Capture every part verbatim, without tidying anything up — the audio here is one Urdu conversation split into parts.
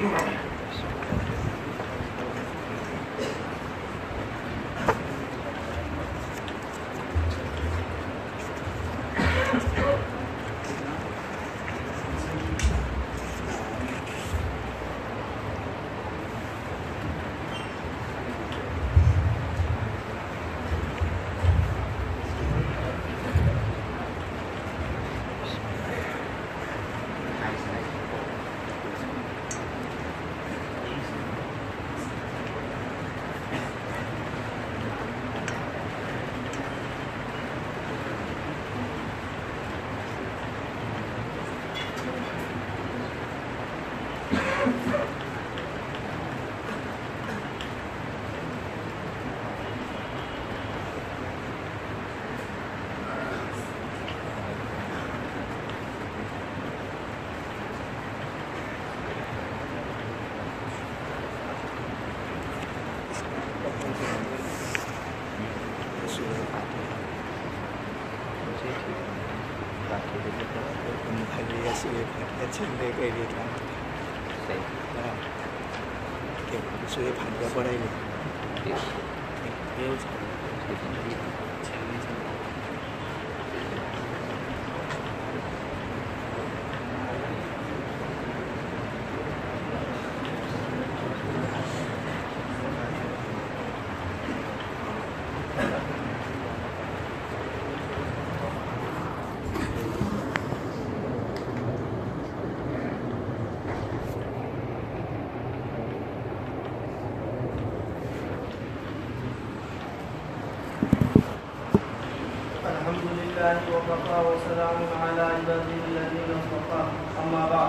وكفى وسلام على عباده الذين اصطفى. أما بعد.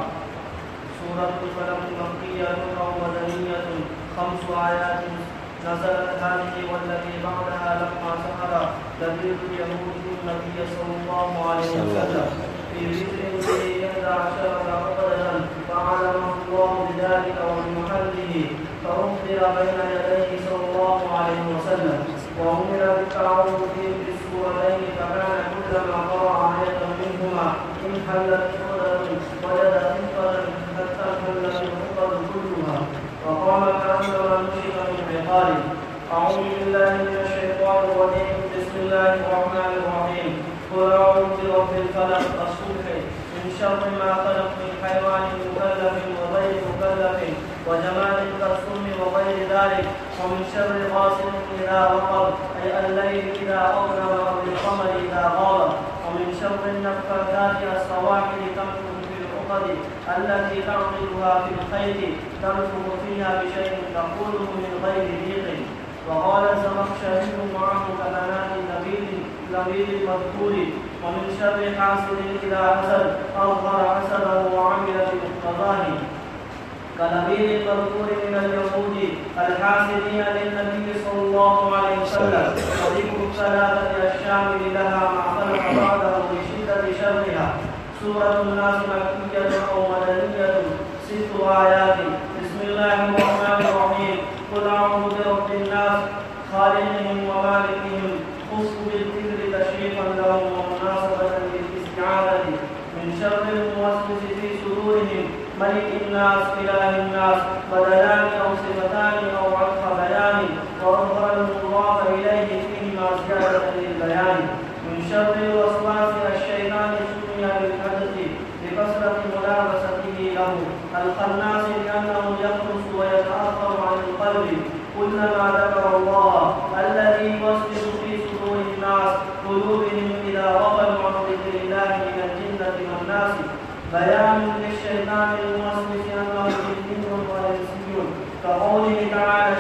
سورة الفلق مكية أو مدنية، خمس آيات نزلت هذه والتي بعدها لما سحر دبير اليهود النبي صلى الله عليه وسلم في ذكر به إحدى عشرة عقدة فعلمه الله بذلك وبمحله فأخبر بين يديه صلى الله عليه وسلم وأمر بالتعوذ في السورتين، فكان كلما قرأ آية منهما انحلت عقدة وجد حفظا حتى انحلت العقد كلها وقام كأنما نشط من عقاله. أعوذ بالله من الشيطان الرجيم. بسم الله الرحمن الرحيم. قل أعوذ برب الفلق الصبح من شر ما خلق من حيوان مكلف وغير مكلف وجمال كالسم وغير ذلك ومن شر غاسق إذا وقب أي الليل إذا أظلم وبالقمر إذا غاب ومن شر النفاثات الصواحل تنفث في العقد التي تعقدها في الخيط تنفث فيها بشيء تقوله من غير ضيق. وقال الزمخشري معه كبنات نبيل نبيل المذكور. ومن شر حاسد إذا حسد أظهر حسده وعمل بمقتضاه كنبيل المذكور من اليهود الحاسدين للنبي صلى الله عليه وسلم. وذكر الثلاثة الشامل لها مع خلق بعده بشدة شرها. سورة الناس مكية أو مدنية، ست آيات. بسم الله الرحمن الرحيم. قل أعوذ برب الناس خالقهم ومالكهم، خص بالذكر تشريفا لهم ومناسبة للاستعاذة من شر الموسوس في صدورهم ملك الناس إله الناس، بدلان أو صفتان أو عطف بيان وأظهر المضاف إليه فيهما زيادة للبيان. من شر الوسواس الشيطان سمي بالحدث لكثرة ملابسته له، الخناس لأنه يخلص ويتأثر عن القلب كلما ذكر الله الذي يوسوس في صدور الناس قلوبهم إذا غفلوا عن ذكر الله من الجنة والناس. بيان للشيطان الموسوس أنه جن وإنسي كقوله تعالى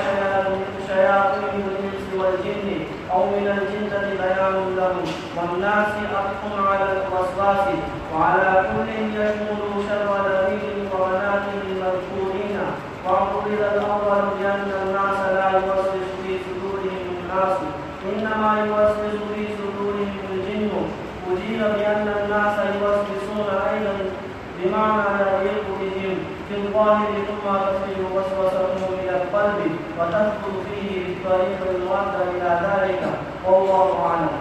شياطين الإنس والجن أو من الجنة بيان له. والناس أطف على الوسواس وعلى كل يشمل شر دليل وبناته المذكورين. واعترض الأول بأن الناس لا يوسوس في صدورهم الناس إنما يوسوس في صدورهم الجن. أجيب بأن الناس يوسوسون أيضا بمعنى يليق بهم في الظاهر ثم تصل وسوستهم إلى القلب وتدخل فيه بالطريق المؤدى إلى ذلك والله أعلم.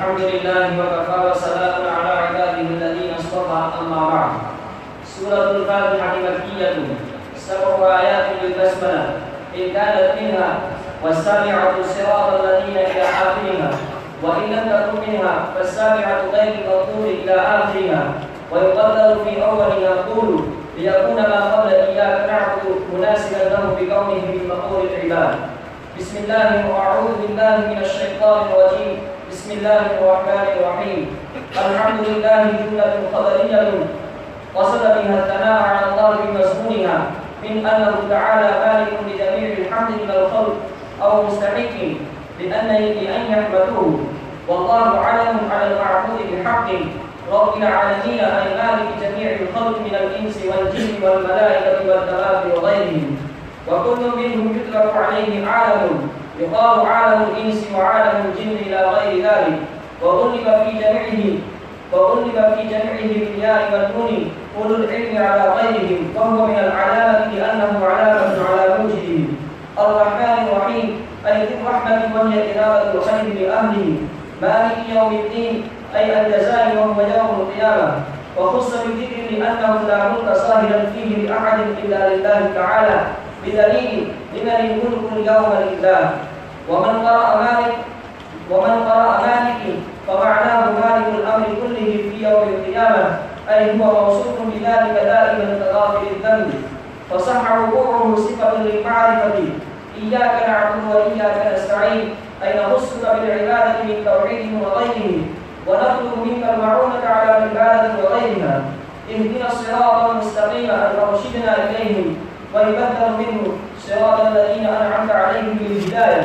الحمد لله وكفى وسلام على عباده الذين اصطفى أما بعد. سورة الفاتحة مكية سبع آيات بالبسملة إن كانت منها والسابعة صراط الذين إلى آخرها، وإن لم تكن منها فالسابعة غير المغضوب إلى آخرها، ويقدر في أولها قول ليكون ما قبل إياك نعبد مناسبا له بكونه من مقول العباد. بسم الله وأعوذ بالله من الشيطان الرجيم. بسم الله الرحمن الرحيم. الحمد لله جملة خبرية قصد بها الثناء على الله بمزمونها من أنه تعالى مالك لجميع الحمد من الخلق أو مستحق لأن لأن يحمدوه، والله علم على المعبود بحق رب العالمين أي مالك جميع الخلق من الإنس والجن والملائكة والدواب وغيرهم، وكل منهم يطلق عليه عالم، يقال عالم الإنس وعالم الجن إلى غير ذلك، وغلب في جميعه وغلب في جميعه بالياء والنون أولو العلم على غيرهم، وهو من العلامة لأنه علامة على موجده. الرحمن الرحيم أي ذي الرحمة وهي إرادة الخير لأهله. مالك يوم الدين أي الجزاء وهو يوم القيامة، وخص بالذكر لأنه لا ملك صاهرا فيه لأحد إلا لله تعالى، بدليل لمن الملك اليوم لله. ومن قرأ مالك ومن قرأ مالك فمعناه مالك الأمر كله في يوم القيامة، أي هو موصوف بذلك دائما كغافر الذنب، فصح وقوعه صفة للمعرفة. إياك نعبد وإياك نستعين أي نخصك بالعبادة من توحيد وغيره، ونطلب منك المعونة على العبادة وغيرها. اهدنا الصراط المستقيم أن أرشدنا إليهم، ويبدل منه صراط الذين أنعمت عليهم بالهداية،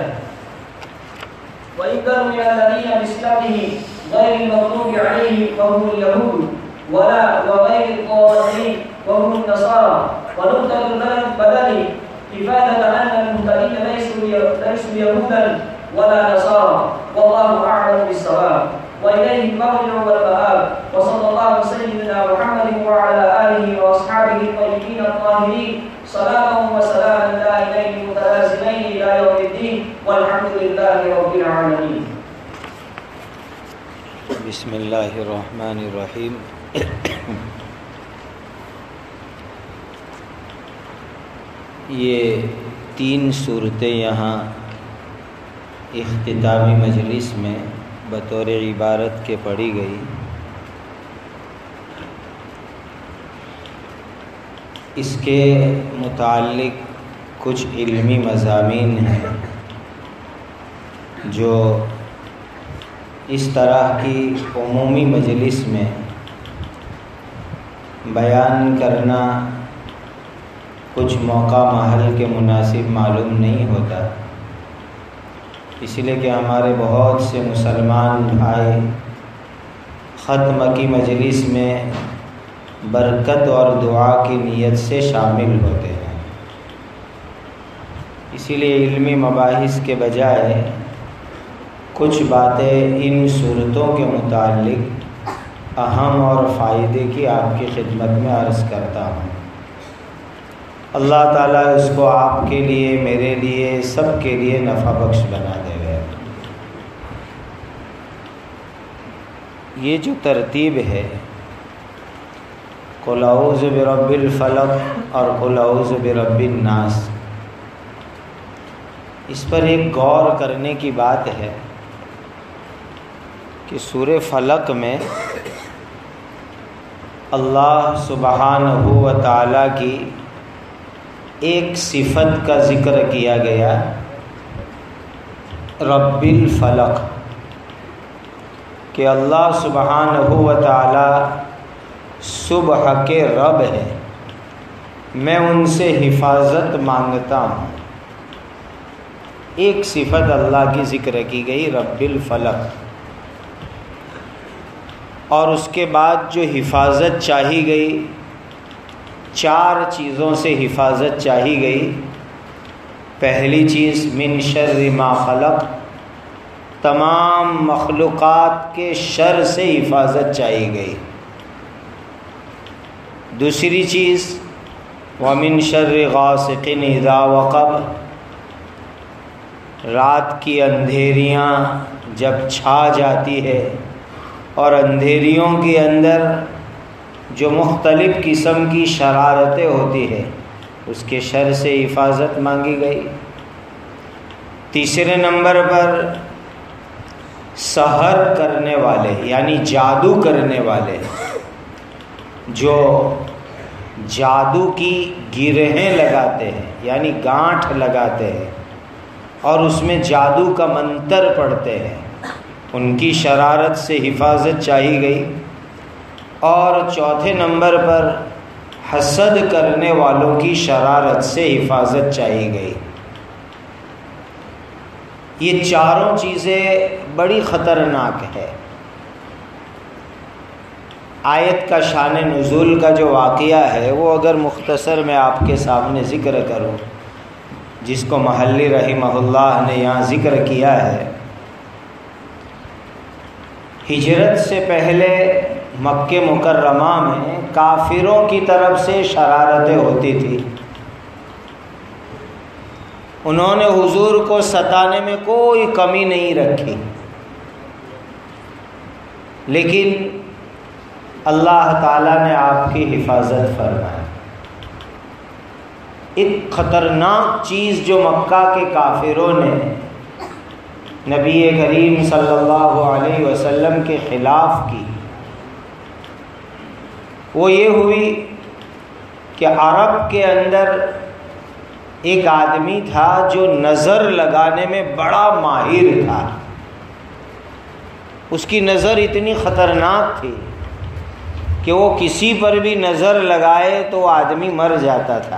ويبدل من الذين بصفته غير المغضوب عليهم وهم اليهود، ولا وغير الضالين وهم النصارى. ونقطة البدل إفادة أن المهتدين ليسوا ليسوا يهودا ولا نصارى، والله أعلم بالصواب، وإليه المرجع والمآب. وصلى الله على سيدنا محمد وعلى آله وأصحابه الطيبين الطاهرين صلاة وسلاما دائمين متلازمين إلى يوم الدين، والحمد لله رب العالمين. بسم اللہ الرحمن الرحیم. یہ تین صورتیں یہاں اختتامی مجلس میں بطور عبارت کے پڑھی گئی. اس کے متعلق کچھ علمی مضامین ہیں جو اس طرح کی عمومی مجلس میں بیان کرنا کچھ موقع محل کے مناسب معلوم نہیں ہوتا، اس لیے کہ ہمارے بہت سے مسلمان بھائی ختم کی مجلس میں برکت اور دعا کی نیت سے شامل ہوتے ہیں. اسی لیے علمی مباحث کے بجائے کچھ باتیں ان صورتوں کے متعلق اہم اور فائدے کی آپ کی خدمت میں عرض کرتا ہوں. اللہ تعالیٰ اس کو آپ کے لیے، میرے لیے، سب کے لیے نفع بخش بنا دے گا. یہ جو ترتیب ہے قل اعوذ برب الفلق اور قل اعوذ برب الناس، اس پر ایک غور کرنے کی بات ہے کہ سورہ فلق میں اللہ سبحانہ و تعالیٰ کی ایک صفت کا ذکر کیا گیا، رب الفلق، کہ اللہ سبحانہ و تعالیٰ صبح کے رب ہے، میں ان سے حفاظت مانگتا ہوں. ایک صفت اللہ کی ذکر کی گئی، رب الفلق، اور اس کے بعد جو حفاظت چاہی گئی، چار چیزوں سے حفاظت چاہی گئی. پہلی چیز من شر ما خلق، تمام مخلوقات کے شر سے حفاظت چاہی گئی. دوسری چیز وَمِن شَرِّ غَاسِقٍ إِذَا وَقَبَ، رات کی اندھیریاں جب چھا جاتی ہے اور اندھیریوں کے اندر جو مختلف قسم کی شرارتیں ہوتی ہیں اس کے شر سے حفاظت مانگی گئی۔ تیسرے نمبر پر سحر کرنے والے یعنی جادو کرنے والے، جو جادو کی گرہیں لگاتے ہیں یعنی گانٹھ لگاتے ہیں اور اس میں جادو کا منتر پڑھتے ہیں، ان کی شرارت سے حفاظت چاہی گئی۔ اور چوتھے نمبر پر حسد کرنے والوں کی شرارت سے حفاظت چاہی گئی۔ یہ چاروں چیزیں بڑی خطرناک ہے۔ آیت کا شان نزول کا جو واقعہ ہے وہ اگر مختصر میں آپ کے سامنے ذکر کروں، جس کو محلی رحمہ اللہ نے یہاں ذکر کیا ہے، ہجرت سے پہلے مکہ مکرمہ میں کافروں کی طرف سے شرارتیں ہوتی تھی۔ انہوں نے حضور کو ستانے میں کوئی کمی نہیں رکھی، لیکن اللہ تعالیٰ نے آپ کی حفاظت فرمائی۔ ایک خطرناک چیز جو مکہ کے کافروں نے نبی کریم صلی اللہ علیہ وسلم کے خلاف کی، وہ یہ ہوئی کہ عرب کے اندر ایک آدمی تھا جو نظر لگانے میں بڑا ماہر تھا۔ اس کی نظر اتنی خطرناک تھی کہ وہ کسی پر بھی نظر لگائے تو وہ آدمی مر جاتا تھا۔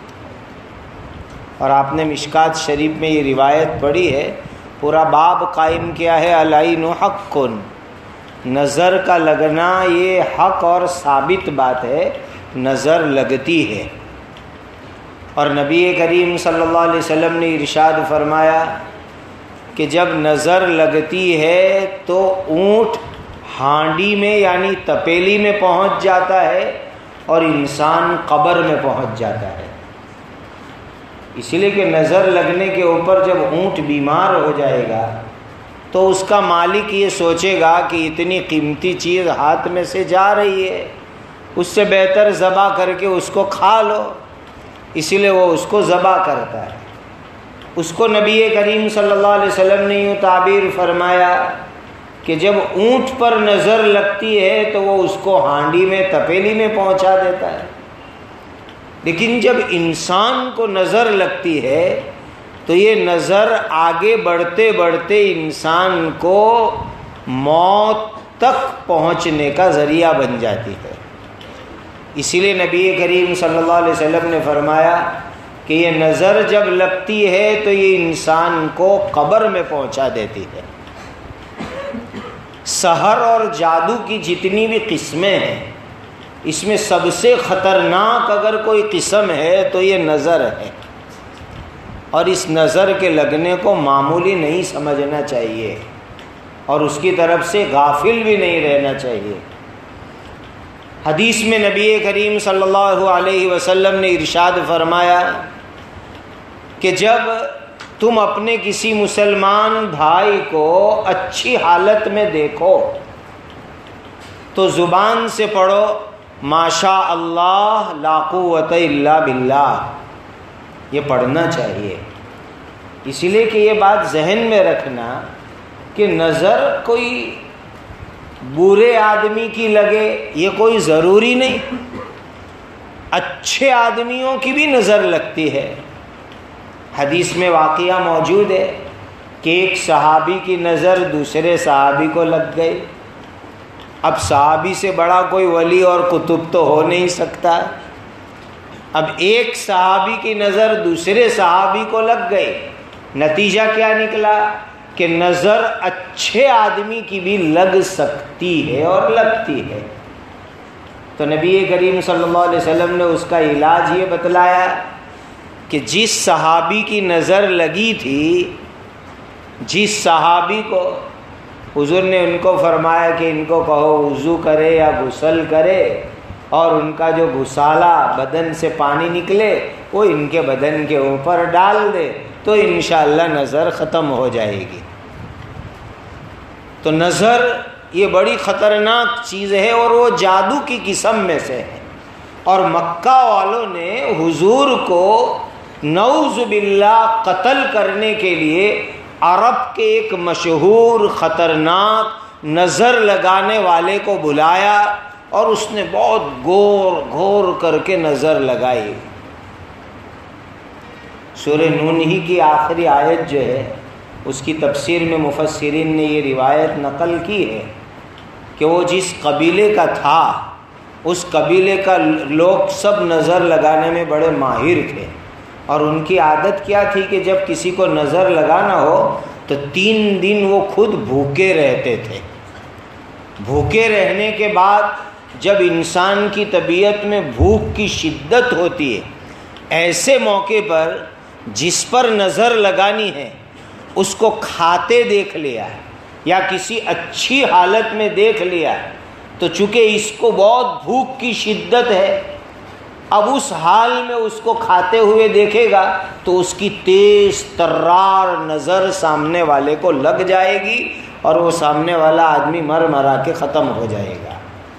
اور آپ نے مشکات شریف میں یہ روایت پڑھی ہے، پورا باب قائم کیا ہے العین حق، نظر کا لگنا یہ حق اور ثابت بات ہے، نظر لگتی ہے۔ اور نبی کریم صلی اللہ علیہ وسلم نے ارشاد فرمایا کہ جب نظر لگتی ہے تو اونٹ ہانڈی میں یعنی تپیلی میں پہنچ جاتا ہے اور انسان قبر میں پہنچ جاتا ہے۔ اس لیے کہ نظر لگنے کے اوپر جب اونٹ بیمار ہو جائے گا تو اس کا مالک یہ سوچے گا کہ اتنی قیمتی چیز ہاتھ میں سے جا رہی ہے، اس سے بہتر ذبح کر کے اس کو کھا لو، اسی لیے وہ اس کو ذبح کرتا ہے۔ اس کو نبی کریم صلی اللہ علیہ وسلم نے یوں تعبیر فرمایا کہ جب اونٹ پر نظر لگتی ہے تو وہ اس کو ہانڈی میں تپیلی میں پہنچا دیتا ہے، لیکن جب انسان کو نظر لگتی ہے تو یہ نظر آگے بڑھتے بڑھتے انسان کو موت تک پہنچنے کا ذریعہ بن جاتی ہے۔ اسی لیے نبی کریم صلی اللہ علیہ وسلم نے فرمایا کہ یہ نظر جب لگتی ہے تو یہ انسان کو قبر میں پہنچا دیتی ہے۔ سحر اور جادو کی جتنی بھی قسمیں ہیں، اس میں سب سے خطرناک اگر کوئی قسم ہے تو یہ نظر ہے، اور اس نظر کے لگنے کو معمولی نہیں سمجھنا چاہیے اور اس کی طرف سے غافل بھی نہیں رہنا چاہیے۔ حدیث میں نبی کریم صلی اللہ علیہ وسلم نے ارشاد فرمایا کہ جب تم اپنے کسی مسلمان بھائی کو اچھی حالت میں دیکھو تو زبان سے پڑھو ماشاء اللہ لا قوت الا باللہ، یہ پڑھنا چاہیے۔ اسی لیے کہ یہ بات ذہن میں رکھنا کہ نظر کوئی برے آدمی کی لگے یہ کوئی ضروری نہیں، اچھے آدمیوں کی بھی نظر لگتی ہے۔ حدیث میں واقعہ موجود ہے کہ ایک صحابی کی نظر دوسرے صحابی کو لگ گئی۔ اب صحابی سے بڑا کوئی ولی اور قطب تو ہو نہیں سکتا۔ اب ایک صحابی کی نظر دوسرے صحابی کو لگ گئی، نتیجہ کیا نکلا کہ نظر اچھے آدمی کی بھی لگ سکتی ہے اور لگتی ہے۔ تو نبی کریم صلی اللہ علیہ وسلم نے اس کا علاج یہ بتلایا کہ جس صحابی کی نظر لگی تھی، جس صحابی کو حضور نے ان کو فرمایا کہ ان کو کہو وضو کرے یا غسل کرے اور ان کا جو غسالہ بدن سے پانی نکلے وہ ان کے بدن کے اوپر ڈال دے، تو انشاءاللہ نظر ختم ہو جائے گی۔ تو نظر یہ بڑی خطرناک چیز ہے اور وہ جادو کی قسم میں سے ہے، اور مکہ والوں نے حضور کو نعوذ باللہ قتل کرنے کے لیے عرب کے ایک مشہور خطرناک نظر لگانے والے کو بلایا، اور اس نے بہت غور غور کر کے نظر لگائی۔ سورہ نون ہی کی آخری آیت جو ہے اس کی تفسیر میں مفسرین نے یہ روایت نقل کی ہے کہ وہ جس قبیلے کا تھا اس قبیلے کا لوگ سب نظر لگانے میں بڑے ماہر تھے، اور ان کی عادت کیا تھی کہ جب کسی کو نظر لگانا ہو تو تین دن وہ خود بھوکے رہتے تھے۔ بھوکے رہنے کے بعد جب انسان کی طبیعت میں بھوک کی شدت ہوتی ہے، ایسے موقع پر جس پر نظر لگانی ہے اس کو کھاتے دیکھ لیا یا کسی اچھی حالت میں دیکھ لیا تو چونکہ اس کو بہت بھوک کی شدت ہے، اب اس حال میں اس کو کھاتے ہوئے دیکھے گا تو اس کی تیز ترار نظر سامنے والے کو لگ جائے گی اور وہ سامنے والا آدمی مر مرا کے ختم ہو جائے گا۔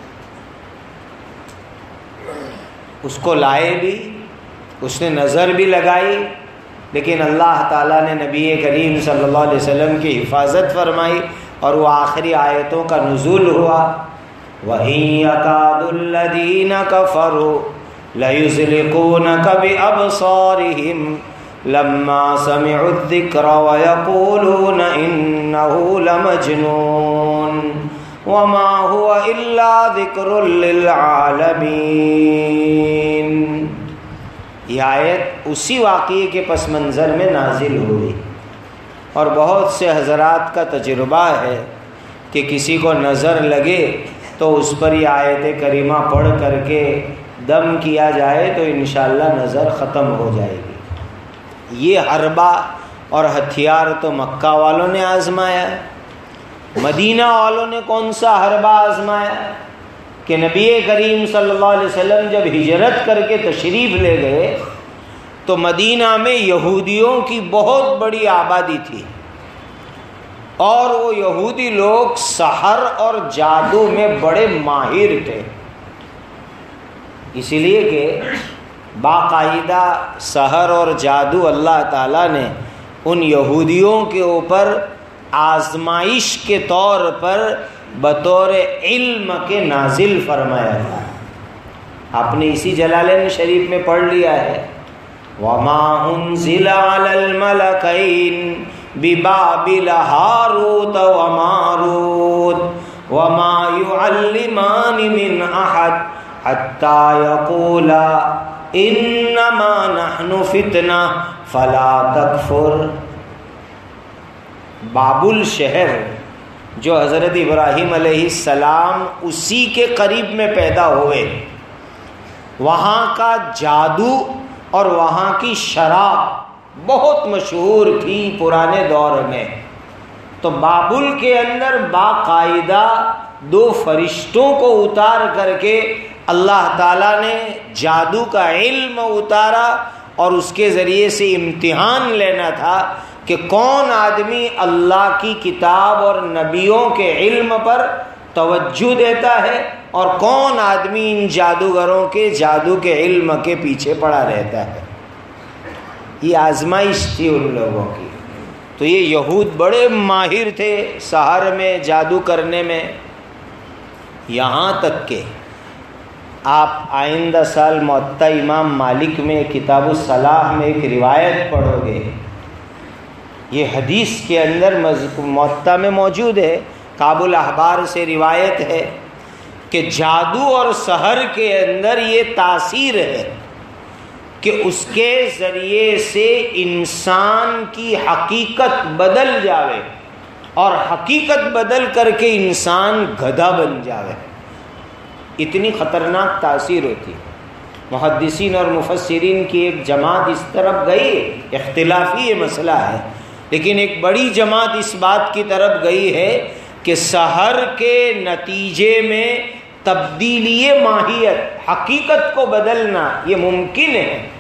اس کو لائے بھی، اس نے نظر بھی لگائی، لیکن اللہ تعالیٰ نے نبی کریم صلی اللہ علیہ وسلم کی حفاظت فرمائی اور وہ آخری آیتوں کا نزول ہوا۔ وَإِن يَكَادُ الَّذِينَ كَفَرُوا لَيُزْلِقُونَكَ بِأَبْصَارِهِمْ لَمَّا سَمِعُوا الذِّكْرَ وَيَقُولُونَ إِنَّهُ لَمَجْنُونٌ وَمَا هُوَ إِلَّا ذِكْرٌ لِّلْعَالَمِينَ۔ یہ آیت اسی واقعے کے پس منظر میں نازل ہوئی، اور بہت سے حضرات کا تجربہ ہے کہ کسی کو نظر لگے تو اس پر یہ آیت کریمہ پڑھ کر کے دم کیا جائے تو انشاءاللہ نظر ختم ہو جائے گی۔ یہ حربہ اور ہتھیار تو مکہ والوں نے آزمایا، مدینہ والوں نے کون سا حربہ آزمایا کہ نبی کریم صلی اللہ علیہ وسلم جب ہجرت کر کے تشریف لے گئے تو مدینہ میں یہودیوں کی بہت بڑی آبادی تھی، اور وہ یہودی لوگ سحر اور جادو میں بڑے ماہر تھے، اسی لیے کہ باقاعدہ سحر اور جادو اللہ تعالیٰ نے ان یہودیوں کے اوپر آزمائش کے طور پر بطور علم کے نازل فرمایا تھا۔ آپ نے اسی جلالین شریف میں پڑھ لیا ہے، وَمَا أُنزِلَ عَلَى الْمَلَكَيْنِ بِبَابِلَ هَارُوتَ وَمَارُوتَ وَمَا يُعَلِّمَانِ مِنْ أَحَدٍ حَتَّى يَقُولَا إِنَّمَا نَحْنُ فِتْنَةٌ فَلَا تَكْفُرْ۔ بابل شہر جو حضرت ابراہیم علیہ السلام اسی کے قریب میں پیدا ہوئے، وہاں کا جادو اور وہاں کی شراب بہت مشہور تھی پرانے دور میں۔ تو بابل کے اندر باقاعدہ دو فرشتوں کو اتار کر کے اللہ تعالیٰ نے جادو کا علم اتارا، اور اس کے ذریعے سے امتحان لینا تھا کہ کون آدمی اللہ کی کتاب اور نبیوں کے علم پر توجہ دیتا ہے اور کون آدمی ان جادوگروں کے جادو کے علم کے پیچھے پڑا رہتا ہے۔ یہ آزمائش تھی ان لوگوں کی۔ تو یہ یہود بڑے ماہر تھے سحر میں، جادو کرنے میں، یہاں تک کہ آپ آئندہ سال موطا امام مالک میں کتاب الصلاح میں ایک روایت پڑھو گے، یہ حدیث کے اندر موطا میں موجود ہے، کعب الاحبار سے روایت ہے کہ جادو اور سحر کے اندر یہ تاثیر ہے کہ اس کے ذریعے سے انسان کی حقیقت بدل جاوے، اور حقیقت بدل کر کے انسان گدھا بن جاوے۔ اتنی خطرناک تاثیر ہوتی ہے۔ محدثین اور مفسرین کی ایک جماعت اس طرف گئی، اختلافی یہ مسئلہ ہے، لیکن ایک بڑی جماعت اس بات کی طرف گئی ہے کہ سحر کے نتیجے میں تبدیلی ماہیت، حقیقت کو بدلنا یہ ممکن ہے،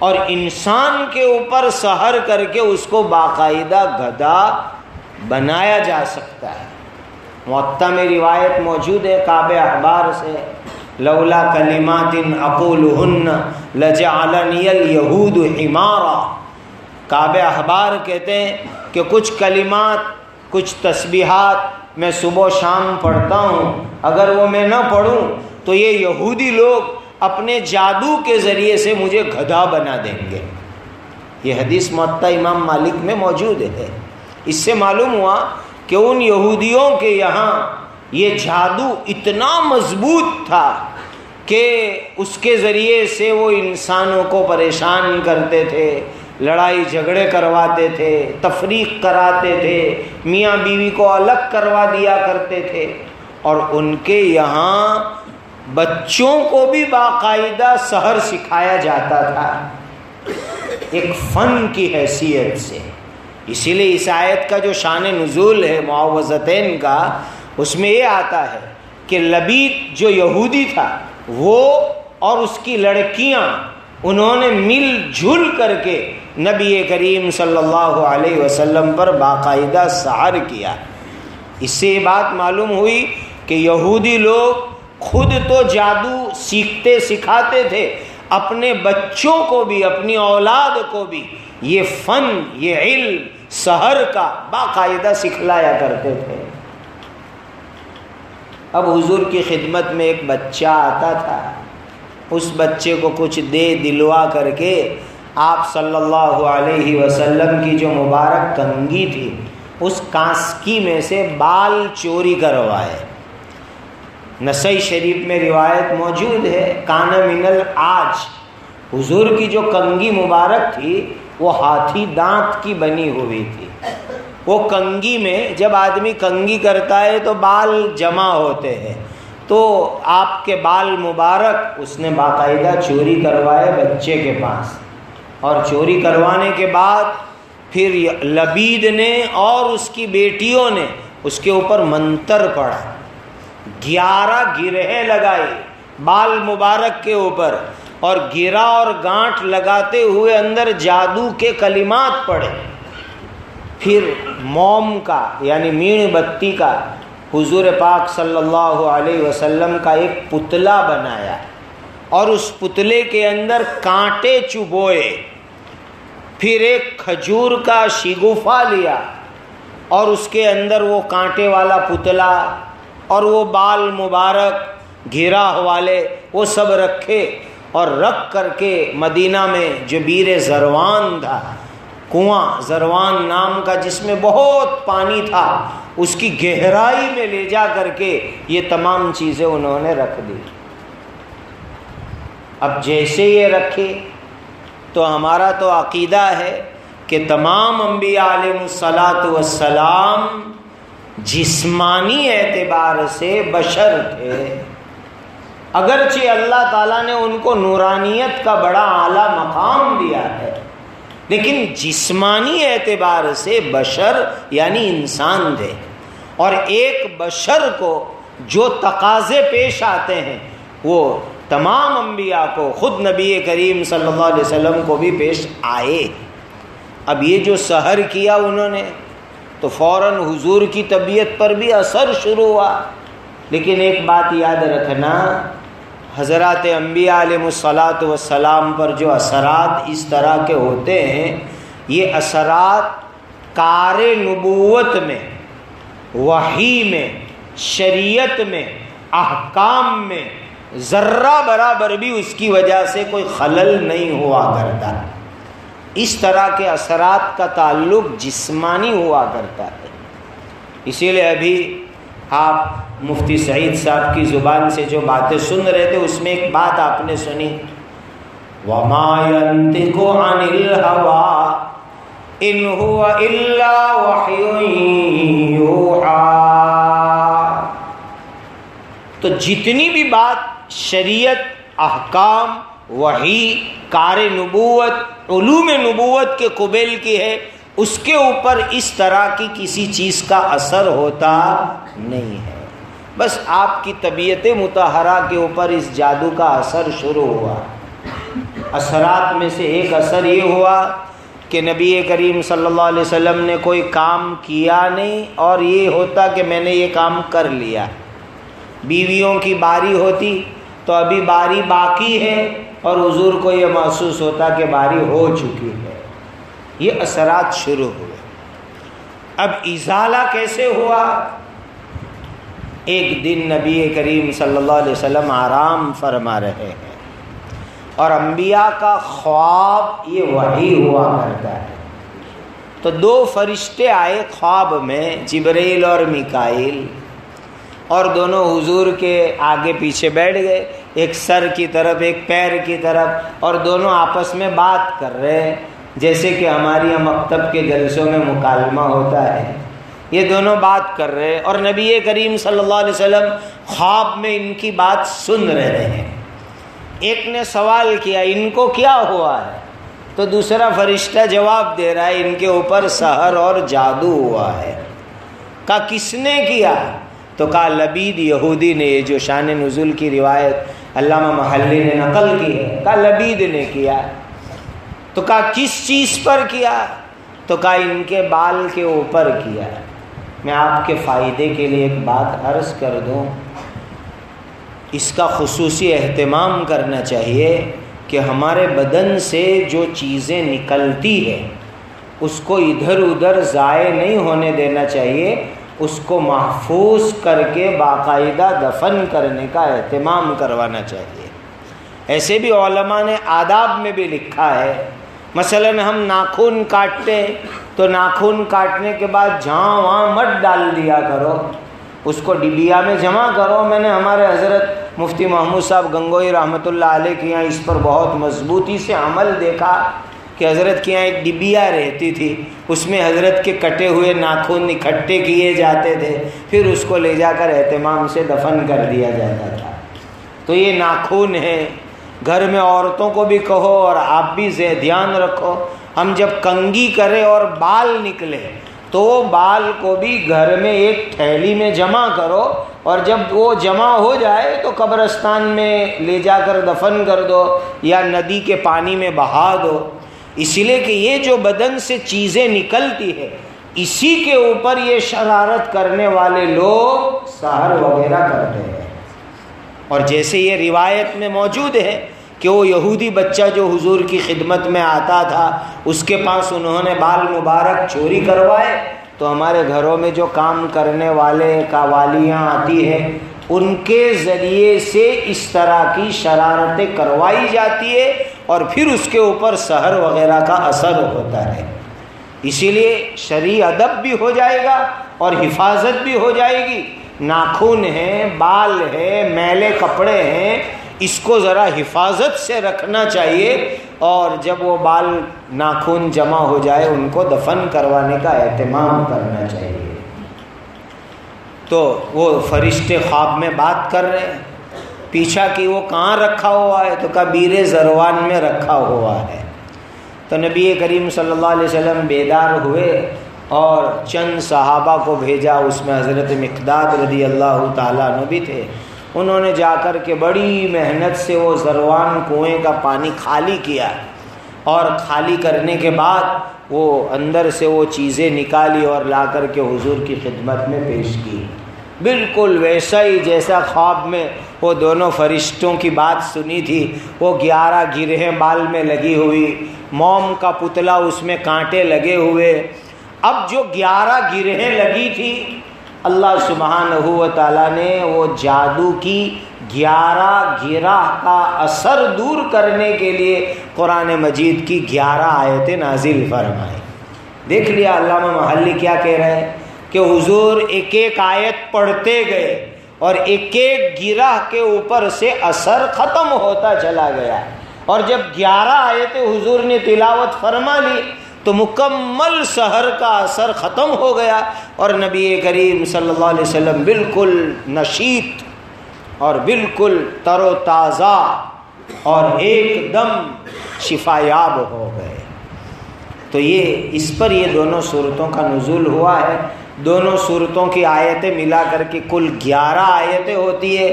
اور انسان کے اوپر سحر کر کے اس کو باقاعدہ گدھا بنایا جا سکتا ہے۔ موطا میں روایت موجود ہے کعب احبار سے، لولا کلمات اقولہن لجعلنی الیہود حمارا۔ کعب احبار کہتے ہیں کہ کچھ کلمات، کچھ تسبیحات میں صبح و شام پڑھتا ہوں، اگر وہ میں نہ پڑھوں تو یہ یہودی لوگ اپنے جادو کے ذریعے سے مجھے گدھا بنا دیں گے۔ یہ حدیث موطا امام مالک میں موجود ہے۔ اس سے معلوم ہوا کہ ان یہودیوں کے یہاں یہ جادو اتنا مضبوط تھا کہ اس کے ذریعے سے وہ انسانوں کو پریشان کرتے تھے، لڑائی جھگڑے کرواتے تھے، تفریق کراتے تھے، میاں بیوی کو الگ کروا دیا کرتے تھے، اور ان کے یہاں بچوں کو بھی باقاعدہ سحر سکھایا جاتا تھا ایک فن کی حیثیت سے۔ اسی لیے اس آیت کا جو شان نزول ہے معوذتین کا، اس میں یہ آتا ہے کہ لبید جو یہودی تھا وہ اور اس کی لڑکیاں، انہوں نے مل جل کر کے نبی کریم صلی اللہ علیہ وسلم پر باقاعدہ سحر کیا۔ اس سے یہ بات معلوم ہوئی کہ یہودی لوگ خود تو جادو سیکھتے سکھاتے تھے، اپنے بچوں کو بھی، اپنی اولاد کو بھی یہ فن، یہ علم سحر کا باقاعدہ سکھلایا کرتے تھے۔ اب حضور کی خدمت میں ایک بچہ آتا تھا، اس بچے کو کچھ دے دلوا کر کے آپ صلی اللہ علیہ وسلم کی جو مبارک کنگھی تھی اس کانسکی میں سے بال چوری کروائے۔ نسائی شریف میں روایت موجود ہے، کان من العاج، حضور کی جو کنگھی مبارک تھی وہ ہاتھی دانت کی بنی ہوئی تھی۔ وہ کنگھی میں جب آدمی کنگھی کرتا ہے تو بال جمع ہوتے ہیں، تو آپ کے بال مبارک اس نے باقاعدہ چوری کروائے بچے کے پاس، اور چوری کروانے کے بعد پھر لبید نے اور اس کی بیٹیوں نے اس کے اوپر منتر پڑھا، گیارہ گرہیں لگائی بال مبارک کے اوپر، اور گرا اور گانٹھ لگاتے ہوئے اندر جادو کے کلمات پڑھے۔ پھر موم کا یعنی مین بتی کا حضور پاک صلی اللہ علیہ وسلم کا ایک پتلا بنایا، اور اس پتلے کے اندر کانٹے چبوئے، پھر ایک کھجور کا شگوفہ لیا اور اس کے اندر وہ کانٹے والا پتلا اور وہ بال مبارک گھیرا والے وہ سب رکھے، اور رکھ کر کے مدینہ میں جو بیر زروان تھا، کنواں زروان نام کا جس میں بہت پانی تھا، اس کی گہرائی میں لے جا کر کے یہ تمام چیزیں انہوں نے رکھ دی۔ اب جیسے یہ رکھے تو ہمارا تو عقیدہ ہے کہ تمام انبیاء علیہ الصلاۃ والسلام جسمانی اعتبار سے بشر تھے، اگرچہ اللہ تعالیٰ نے ان کو نورانیت کا بڑا اعلیٰ مقام دیا ہے، لیکن جسمانی اعتبار سے بشر یعنی انسان تھے، اور ایک بشر کو جو تقاضے پیش آتے ہیں وہ تمام انبیاء کو، خود نبی کریم صلی اللہ علیہ وسلم کو بھی پیش آئے۔ اب یہ جو سحر کیا انہوں نے تو فوراً حضور کی طبیعت پر بھی اثر شروع ہوا، لیکن ایک بات یاد رکھنا، حضرات انبیاء علیہ الصلاۃ والسلام پر جو اثرات اس طرح کے ہوتے ہیں، یہ اثرات کار نبوت میں، وحی میں، شریعت میں، احکام میں ذرہ برابر بھی اس کی وجہ سے کوئی خلل نہیں ہوا کرتا۔ اس طرح کے اثرات کا تعلق جسمانی ہوا کرتا ہے۔ اسی لیے ابھی آپ مفتی سعید صاحب کی زبان سے جو باتیں سن رہے تھے اس میں ایک بات آپ نے سنی، وَمَا يَنطِقُ عَنِ الْهَوَىٰ إِنْ هُوَ إِلَّا وَحْيٌ يُوحَىٰ۔ تو جتنی بھی بات شریعت، احکام، وحی، کار نبوت، علوم نبوت کے قبیل کی ہے، اس کے اوپر اس طرح کی کسی چیز کا اثر ہوتا نہیں ہے، بس آپ کی طبیعت مطہرہ کے اوپر اس جادو کا اثر شروع ہوا۔ اثرات میں سے ایک اثر یہ ہوا کہ نبی کریم صلی اللہ علیہ وسلم نے کوئی کام کیا نہیں اور یہ ہوتا کہ میں نے یہ کام کر لیا. بیویوں کی باری ہوتی تو ابھی باری باقی ہے اور حضور کو یہ محسوس ہوتا کہ باری ہو چکی ہے. یہ اثرات شروع ہوئے. اب ازالہ کیسے ہوا؟ ایک دن نبی کریم صلی اللہ علیہ وسلم آرام فرما رہے ہیں اور انبیاء کا خواب یہ وحی ہوا کرتا ہے. تو دو فرشتے آئے خواب میں، جبرائیل اور میکائیل، اور دونوں حضور کے آگے پیچھے بیٹھ گئے، ایک سر کی طرف ایک پیر کی طرف، اور دونوں آپس میں بات کر رہے ہیں جیسے کہ ہمارے یہاں مکتب کے جلسوں میں مکالمہ ہوتا ہے. یہ دونوں بات کر رہے اور نبی کریم صلی اللہ علیہ وسلم خواب میں ان کی بات سن رہے ہیں. ایک نے سوال کیا ان کو کیا ہوا ہے؟ تو دوسرا فرشتہ جواب دے رہا ہے ان کے اوپر سحر اور جادو ہوا ہے. کہا کس نے کیا؟ تو کہا لبید یہودی نے. یہ جو شان نزول کی روایت علامہ محلی نے نقل کی ہے، کہا لبید نے کیا. تو کہا کس چیز پر کیا؟ تو کہا ان کے بال کے اوپر کیا. میں آپ کے فائدے کے لیے ایک بات عرض کر دوں، اس کا خصوصی اہتمام کرنا چاہیے کہ ہمارے بدن سے جو چیزیں نکلتی ہیں اس کو ادھر ادھر ضائع نہیں ہونے دینا چاہیے، اس کو محفوظ کر کے باقاعدہ دفن کرنے کا اہتمام کروانا چاہیے. ایسے بھی علماء نے آداب میں بھی لکھا ہے، مثلا ہم ناخن کاٹتے تو ناخن کاٹنے کے بعد جہاں وہاں مت ڈال دیا کرو، اس کو ڈبیا میں جمع کرو. میں نے ہمارے حضرت مفتی محمود صاحب گنگوئی رحمۃ اللہ علیہ کے یہاں اس پر بہت مضبوطی سے عمل دیکھا کہ حضرت کے یہاں ایک ڈبیا رہتی تھی، اس میں حضرت کے کٹے ہوئے ناخن اکٹھے کیے جاتے تھے، پھر اس کو لے جا کر اہتمام سے دفن کر دیا جاتا تھا. تو یہ ناخن ہے. گھر میں عورتوں کو بھی کہو اور آپ بھی دھیان رکھو، ہم جب کنگھی کرے اور بال نکلے تو بال کو بھی گھر میں ایک تھیلی میں جمع کرو، اور جب وہ جمع ہو جائے تو قبرستان میں لے جا کر دفن کر دو یا ندی کے پانی میں بہا دو. اسی لیے کہ یہ جو بدن سے چیزیں نکلتی ہے اسی کے اوپر یہ شرارت کرنے والے لوگ سحر وغیرہ کرتے ہیں. اور جیسے یہ روایت میں موجود ہے کہ وہ یہودی بچہ جو حضور کی خدمت میں آتا تھا اس کے پاس انہوں نے بال مبارک چوری کروائے، تو ہمارے گھروں میں جو کام کرنے والے قوالیاں آتی ہیں ان کے ذریعے سے اس طرح کی شرارتیں کروائی جاتی ہے اور پھر اس کے اوپر سحر وغیرہ کا اثر ہوتا ہے. اسی لیے شرعی ادب بھی ہو جائے گا اور حفاظت بھی ہو جائے گی. ناخن ہیں، بال ہے، میلے کپڑے ہیں، اس کو ذرا حفاظت سے رکھنا چاہیے، اور جب وہ بال ناخن جمع ہو جائے ان کو دفن کروانے کا اہتمام کرنا چاہیے. تو وہ فرشتے خواب میں بات کر رہے ہیں. پیچھا کہ وہ کہاں رکھا ہوا ہے؟ تو کبیر زروان میں رکھا ہوا ہے. تو نبی کریم صلی اللہ علیہ وسلم بیدار ہوئے اور چند صحابہ کو بھیجا، اس میں حضرت مقداد رضی اللہ تعالیٰ عنہ بھی تھے. انہوں نے جا کر کے بڑی محنت سے وہ زروان کنویں کا پانی خالی کیا، اور خالی کرنے کے بعد وہ اندر سے وہ چیزیں نکالی اور لا کر کے حضور کی خدمت میں پیش کی. بالکل ویسا ہی جیسا خواب میں وہ دونوں فرشتوں کی بات سنی تھی. وہ گیارہ گرہیں بال میں لگی ہوئی، موم کا پتلا اس میں کانٹے لگے ہوئے. اب جو گیارہ گرہیں لگی تھی اللہ سبحانہ و تعالیٰ نے وہ جادو کی گیارہ گرہ کا اثر دور کرنے کے لیے قرآن مجید کی گیارہ آیتیں نازل فرمائیں. دیکھ لیا علامہ محلی کیا کہہ رہے ہیں کہ حضور ایک ایک آیت پڑھتے گئے اور ایک ایک گرہ کے اوپر سے اثر ختم ہوتا چلا گیا، اور جب گیارہ آیتیں حضور نے تلاوت فرما لی تو مکمل سحر کا اثر ختم ہو گیا، اور نبی کریم صلی اللہ علیہ وسلم بالکل نشیط اور بالکل تر و تازہ اور ایک دم شفا یاب ہو گئے. تو یہ اس پر یہ دونوں صورتوں کا نزول ہوا ہے. دونوں صورتوں کی آیتیں ملا کر کے کل گیارہ آیتیں ہوتی ہے،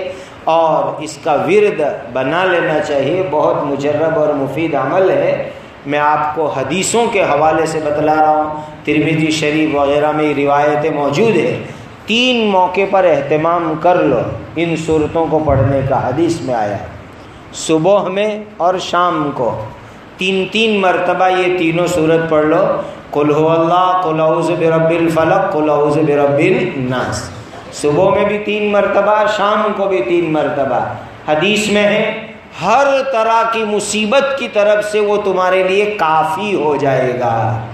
اور اس کا ورد بنا لینا چاہیے. بہت مجرب اور مفید عمل ہے. میں آپ کو حدیثوں کے حوالے سے بتلا رہا ہوں. ترمذی شریف وغیرہ میں روایتیں موجود ہیں. تین موقع پر اہتمام کر لو ان صورتوں کو پڑھنے کا. حدیث میں آیا صبح میں اور شام کو تین تین مرتبہ یہ تینوں صورت پڑھ لو. قل هو اللہ، قل اعوذ برب الفلق، قل اعوذ برب الناس. صبح میں بھی تین مرتبہ، شام کو بھی تین مرتبہ. حدیث میں ہے ہر طرح کی مصیبت کی طرف سے وہ تمہارے لیے کافی ہو جائے گا.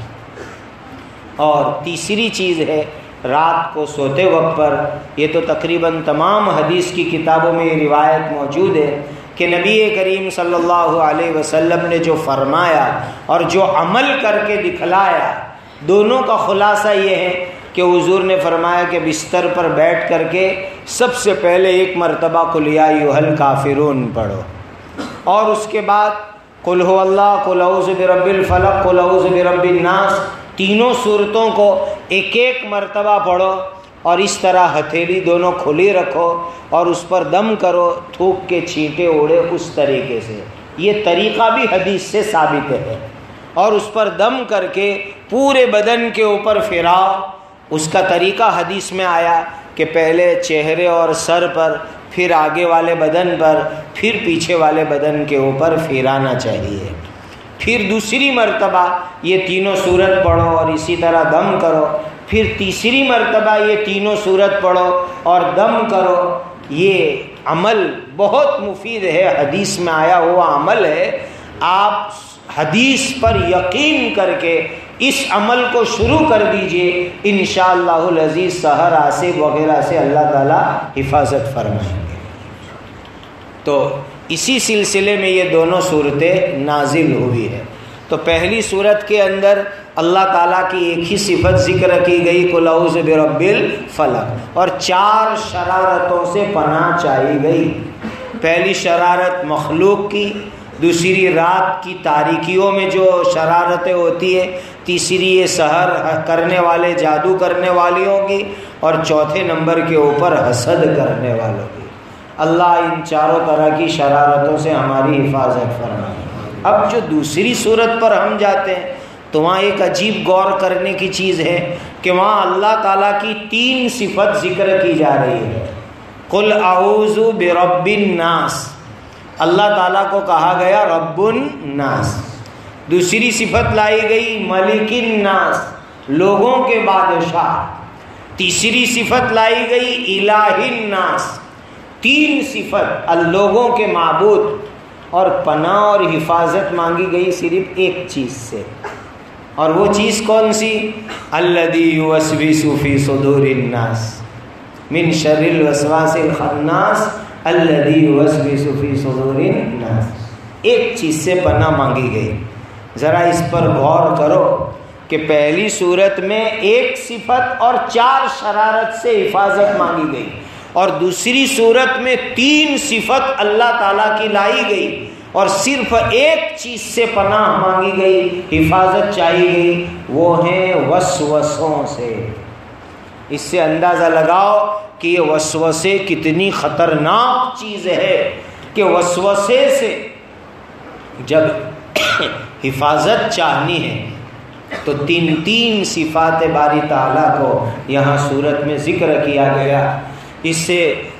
اور تیسری چیز ہے رات کو سوتے وقت پر، یہ تو تقریباً تمام حدیث کی کتابوں میں یہ روایت موجود ہے کہ نبی کریم صلی اللہ علیہ وسلم نے جو فرمایا اور جو عمل کر کے دکھلایا، دونوں کا خلاصہ یہ ہے کہ حضور نے فرمایا کہ بستر پر بیٹھ کر کے سب سے پہلے ایک مرتبہ قل یا ایھا الکافرون پڑھو، اور اس کے بعد قل هو اللہ، قل اعوذ برب الفلق، قل اعوذ برب الناس، تینوں صورتوں کو ایک ایک مرتبہ پڑھو. اور اس طرح ہتھیلی دونوں کھلی رکھو اور اس پر دم کرو، تھوک کے چھینٹے اڑے اس طریقے سے. یہ طریقہ بھی حدیث سے ثابت ہے. اور اس پر دم کر کے پورے بدن کے اوپر پھراؤ. اس کا طریقہ حدیث میں آیا کہ پہلے چہرے اور سر پر، پھر آگے والے بدن پر، پھر پیچھے والے بدن کے اوپر پھیرانا چاہیے. پھر دوسری مرتبہ یہ تینوں صورت پڑھو اور اسی طرح دم کرو. پھر تیسری مرتبہ یہ تینوں صورت پڑھو اور دم کرو. یہ عمل بہت مفید ہے، حدیث میں آیا ہوا عمل ہے. آپ حدیث پر یقین کر کے اس عمل کو شروع کر دیجئے، انشاءاللہ العزیز سحر آصف وغیرہ سے اللہ تعالی حفاظت فرمائیں گے. تو اسی سلسلے میں یہ دونوں صورتیں نازل ہوئی ہے. تو پہلی صورت کے اندر اللہ تعالیٰ کی ایک ہی صفت ذکر کی گئی، قل اعوذ برب الفلق، اور چار شرارتوں سے پناہ چاہی گئی. پہلی شرارت مخلوق کی، دوسری رات کی تاریکیوں میں جو شرارتیں ہوتی ہے، تیسری یہ سحر کرنے والے جادو کرنے والیوں کی، اور چوتھے نمبر کے اوپر حسد کرنے والوں کی. اللہ ان چاروں طرح کی شرارتوں سے ہماری حفاظت فرمائے. اب جو دوسری صورت پر ہم جاتے ہیں تو وہاں ایک عجیب غور کرنے کی چیز ہے کہ وہاں اللہ تعالیٰ کی تین صفت ذکر کی جا رہی ہے. قل اعوذ برب الناس، اللہ تعالیٰ کو کہا گیا رب الناس. دوسری صفت لائی گئی ملک الناس، لوگوں کے بادشاہ. تیسری صفت لائی گئی الہ الناس، تین صفت لوگوں کے معبود. اور پناہ اور حفاظت مانگی گئی صرف ایک چیز سے، اور وہ چیز کون سی؟ الذی یوسوس فی صدور الناس من شر الوسواس الخناس الذی یوسوس فی صدور الناس. ایک چیز سے پناہ مانگی گئی. ذرا اس پر غور کرو کہ پہلی صورت میں ایک صفت اور چار شرارت سے حفاظت مانگی گئی، اور دوسری صورت میں تین صفت اللہ تعالیٰ کی لائی گئی، اور صرف ایک چیز سے پناہ مانگی گئی، حفاظت چاہی گئی، وہ ہیں وسوسوں سے. اس سے اندازہ لگاؤ کہ یہ وسوسے کتنی خطرناک چیز ہے کہ وسوسے سے جب حفاظت چاہنی ہے تو تین تین صفات باری تعالیٰ کو یہاں صورت میں ذکر کیا گیا. اس سے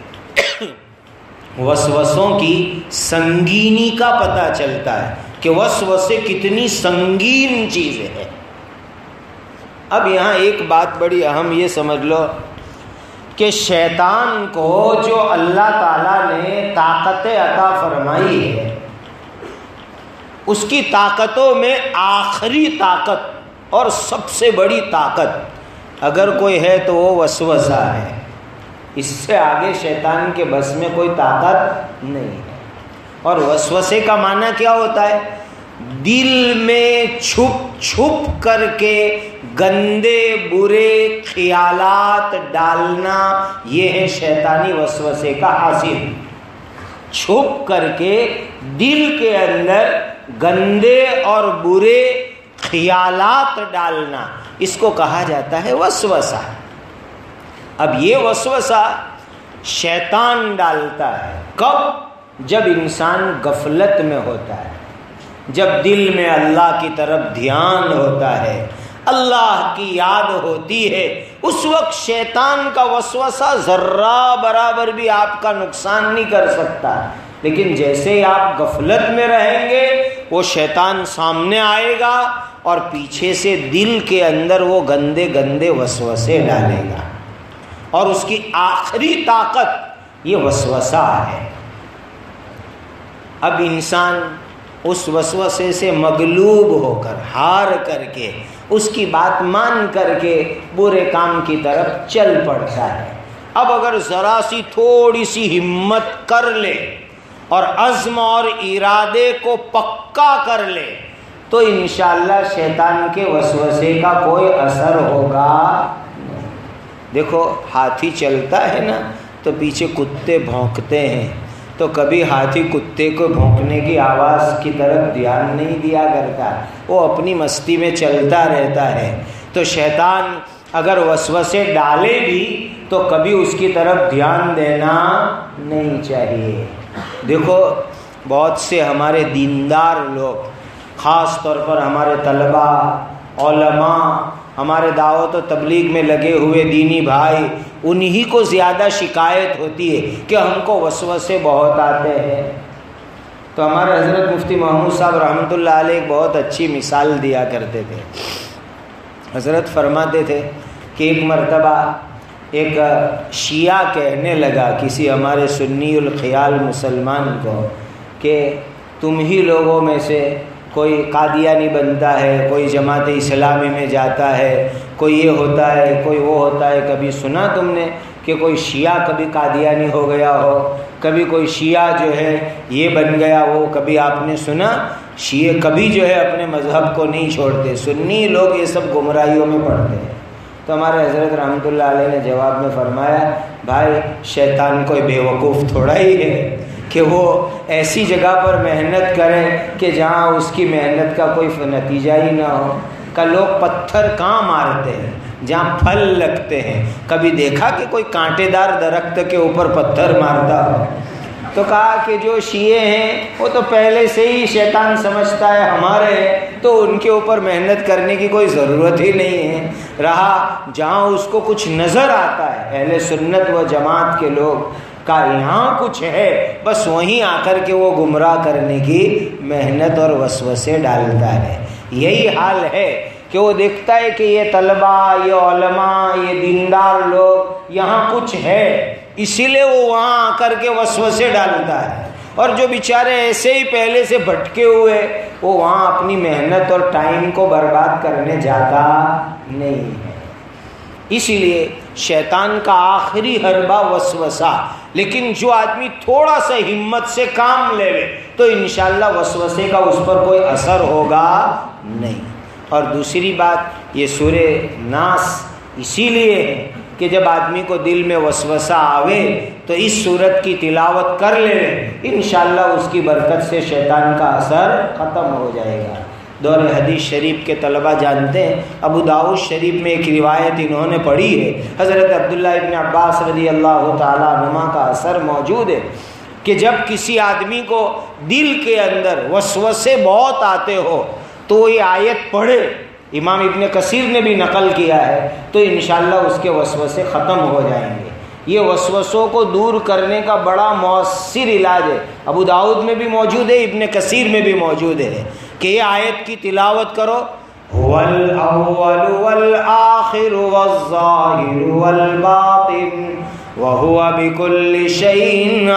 وسوسوں کی سنگینی کا پتہ چلتا ہے کہ وسوسے کتنی سنگین چیز ہے. اب یہاں ایک بات بڑی اہم یہ سمجھ لو کہ شیطان کو جو اللہ تعالیٰ نے طاقت عطا فرمائی ہے، اس کی طاقتوں میں آخری طاقت اور سب سے بڑی طاقت اگر کوئی ہے تو وہ وسوسہ ہے. اس سے آگے شیطان کے بس میں کوئی طاقت نہیں ہے. اور وسوسے کا معنی کیا ہوتا ہے؟ دل میں چھپ چھپ کر کے گندے برے خیالات ڈالنا، یہ ہے شیطانی وسوسے کا حاصل. چھپ کر کے دل کے اندر گندے اور برے خیالات ڈالنا، اس کو کہا جاتا ہے وسوسہ. اب یہ وسوسہ شیطان ڈالتا ہے۔ کب؟ جب انسان غفلت میں ہوتا ہے، جب دل میں اللہ کی طرف دھیان ہوتا ہے، اللہ کی یاد ہوتی ہے، اس وقت شیطان کا وسوسہ ذرہ برابر بھی آپ کا نقصان نہیں کر سکتا۔ لیکن جیسے ہی آپ غفلت میں رہیں گے وہ شیطان سامنے آئے گا اور پیچھے سے دل کے اندر وہ گندے گندے وسوسے ڈالے گا، اور اس کی آخری طاقت یہ وسوسہ ہے۔ اب انسان اس وسوسے سے مغلوب ہو کر، ہار کر کے، اس کی بات مان کر کے برے کام کی طرف چل پڑتا ہے۔ اب اگر ذرا سی تھوڑی سی ہمت کر لے اور عزم اور ارادے کو پکا کر لے تو انشاءاللہ شیطان کے وسوسے کا کوئی اثر ہوگا۔ دیکھو ہاتھی چلتا ہے نا تو پیچھے کتے بھونکتے ہیں، تو کبھی ہاتھی کتے کو بھونکنے کی آواز کی طرف دھیان نہیں دیا کرتا، وہ اپنی مستی میں چلتا رہتا ہے۔ تو شیطان اگر وسوسے ڈالے بھی تو کبھی اس کی طرف دھیان دینا نہیں چاہیے۔ دیکھو بہت سے ہمارے دیندار لوگ، خاص طور پر ہمارے طلباء، علماء، ہمارے دعوت و تبلیغ میں لگے ہوئے دینی بھائی، انہی کو زیادہ شکایت ہوتی ہے کہ ہم کو وسوسے بہت آتے ہیں۔ تو ہمارے حضرت مفتی محمود صاحب رحمۃ اللہ علیہ ایک بہت اچھی مثال دیا کرتے تھے۔ حضرت فرماتے تھے کہ ایک مرتبہ ایک شیعہ کہنے لگا کسی ہمارے سنی الخیال مسلمان کو کہ تم ہی لوگوں میں سے کوئی قادیانی بنتا ہے، کوئی جماعت اسلامی میں جاتا ہے، کوئی یہ ہوتا ہے، کوئی وہ ہوتا ہے، کبھی سنا تم نے کہ کوئی شیعہ کبھی قادیانی ہو گیا ہو، کبھی کوئی شیعہ جو ہے یہ بن گیا ہو، کبھی آپ نے سنا؟ شیعہ کبھی جو ہے اپنے مذہب کو نہیں چھوڑتے، سنی لوگ یہ سب گمراہیوں میں پڑتے ہیں۔ تو ہمارے حضرت رحمۃ اللہ علیہ نے جواب میں فرمایا، بھائی شیطان کوئی بیوقوف تھوڑا ہی ہے کہ وہ ایسی جگہ پر محنت کرے کہ جہاں اس کی محنت کا کوئی نتیجہ ہی نہ ہو۔ کہ لوگ پتھر کہاں مارتے ہیں؟ جہاں پھل لگتے ہیں۔ کبھی دیکھا کہ کوئی کانٹے دار درخت کے اوپر پتھر مارتا ہو؟ تو کہا کہ جو شیعہ ہیں وہ تو پہلے سے ہی شیطان سمجھتا ہے ہمارے ہیں، تو ان کے اوپر محنت کرنے کی کوئی ضرورت ہی نہیں ہے۔ رہا جہاں اس کو کچھ نظر آتا ہے اہل سنت و جماعت کے لوگ کا یہاں کچھ ہے، بس وہیں آ کر کے وہ گمراہ کرنے کی محنت اور وسوسے ڈالتا ہے۔ یہی حال ہے کہ وہ دیکھتا ہے کہ یہ طلباء، یہ علماء، یہ دیندار لوگ یہاں کچھ ہے، اسی لیے وہ وہاں آ کر کے وسوسے ڈالتا ہے، اور جو بیچارے ایسے ہی پہلے سے بھٹکے ہوئے وہ وہاں اپنی محنت اور ٹائم کو برباد کرنے جاتا نہیں ہے۔ اسی لیے شیطان کا آخری حربہ وسوسہ، لیکن جو آدمی تھوڑا سا ہمت سے کام لے لے تو انشاءاللہ وسوسے کا اس پر کوئی اثر ہوگا نہیں۔ اور دوسری بات، یہ سورہ ناس اسی لیے ہے کہ جب آدمی کو دل میں وسوسہ آوے تو اس سورت کی تلاوت کر لے، انشاءاللہ اس کی برکت سے شیطان کا اثر ختم ہو جائے گا۔ دور حدیث شریف کے طلبہ جانتے ہیں، ابو داؤد شریف میں ایک روایت انہوں نے پڑھی ہے، حضرت عبداللہ ابن عباس رضی اللہ تعالیٰ عنہما کا اثر موجود ہے کہ جب کسی آدمی کو دل کے اندر وسوسے بہت آتے ہو تو یہ آیت پڑھے، امام ابن کثیر نے بھی نقل کیا ہے، تو انشاءاللہ اس کے وسوسے ختم ہو جائیں گے۔ یہ وسوسوں کو دور کرنے کا بڑا مؤثر علاج ہے، ابو داؤد میں بھی موجود ہے، ابن کثیر میں بھی موجود ہے کہ یہ آیت کی تلاوت کرو، هو الاول والآخر والظاہر والباطن وهو بكل شيء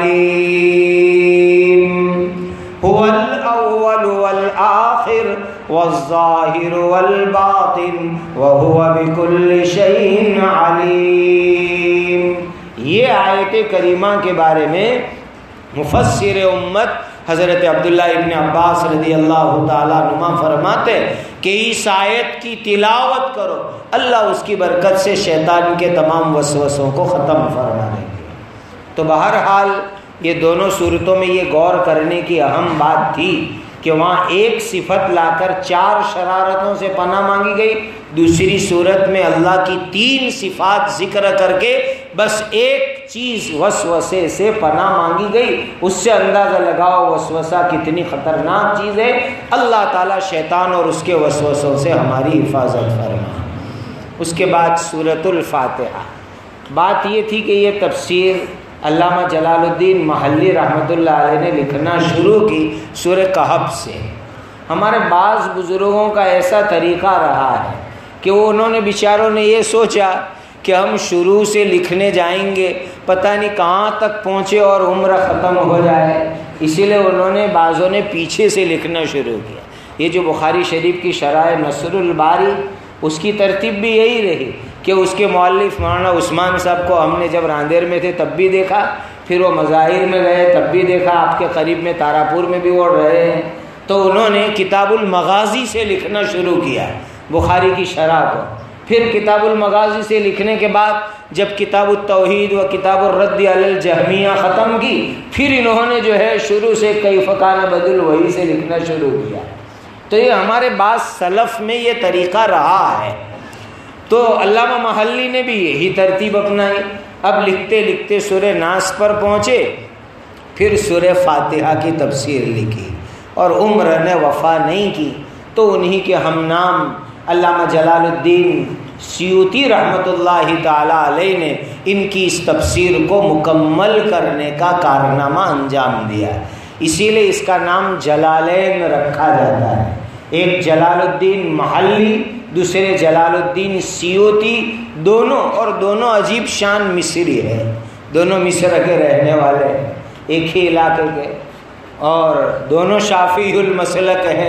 علیم۔ هو الاول والآخر والظاہر والباطن وهو بكل شيء علیم۔ یہ آیت کریمہ کے بارے میں مفسر امت حضرت عبداللہ ابن عباس رضی اللہ تعالیٰ عنہ فرماتے کہ اس آیت کی تلاوت کرو، اللہ اس کی برکت سے شیطان کے تمام وسوسوں کو ختم فرما دیں گے۔ تو بہرحال یہ دونوں صورتوں میں یہ غور کرنے کی اہم بات تھی کہ وہاں ایک صفت لا کر چار شرارتوں سے پناہ مانگی گئی، دوسری صورت میں اللہ کی تین صفات ذکر کر کے بس ایک چیز وسوسے سے پناہ مانگی گئی، اس سے اندازہ لگاؤ وسوسہ کتنی خطرناک چیز ہے۔ اللہ تعالیٰ شیطان اور اس کے وسوسوں سے ہماری حفاظت فرمائے۔ اس کے بعد سورۃ الفاتحہ۔ بات یہ تھی کہ یہ تفسیر علامہ جلال الدین محلی رحمۃ اللہ علیہ نے لکھنا شروع کی سورہ کہف سے۔ ہمارے بعض بزرگوں کا ایسا طریقہ رہا ہے کہ وہ انہوں نے بیچاروں نے یہ سوچا کہ ہم شروع سے لکھنے جائیں گے، پتہ نہیں کہاں تک پہنچے اور عمر ختم ہو جائے، اسی لیے انہوں نے بعضوں نے پیچھے سے لکھنا شروع کیا۔ یہ جو بخاری شریف کی شرح نصر الباری، اس کی ترتیب بھی یہی رہی کہ اس کے مؤلف مولانا عثمان صاحب کو ہم نے جب راندیر میں تھے تب بھی دیکھا، پھر وہ مظاہر میں گئے تب بھی دیکھا، آپ کے قریب میں تاراپور میں بھی وہ رہے ہیں، تو انہوں نے کتاب المغازی سے لکھنا شروع کیا بخاری کی شرح کو۔ پھر کتاب المغازی سے لکھنے کے بعد جب کتاب التوحید و کتاب الرد علی الجہمیہ ختم کی، پھر انہوں نے جو ہے شروع سے کیف کان بدل وحی سے لکھنا شروع کیا۔ تو یہ ہمارے بعض سلف میں یہ طریقہ رہا ہے، تو علامہ محلی نے بھی یہی ترتیب اپنائی۔ اب لکھتے لکھتے سورہ ناس پر پہنچے، پھر سورہ فاتحہ کی تفسیر لکھی، اور عمر نے وفا نہیں کی تو انہی کے ہم نام علامہ جلال الدین سیوطی رحمۃ اللہ تعالی علیہ نے ان کی اس تفسیر کو مکمل کرنے کا کارنامہ انجام دیا، اسی لیے اس کا نام جلالین رکھا جاتا ہے۔ ایک جلال الدین محلی، دوسرے جلال الدین سیوطی، دونوں اور دونوں عجیب شان مصری ہے، دونوں مصر کے رہنے والے ہیں، ایک ہی علاقے کے، اور دونوں شافعی المسلک ہیں۔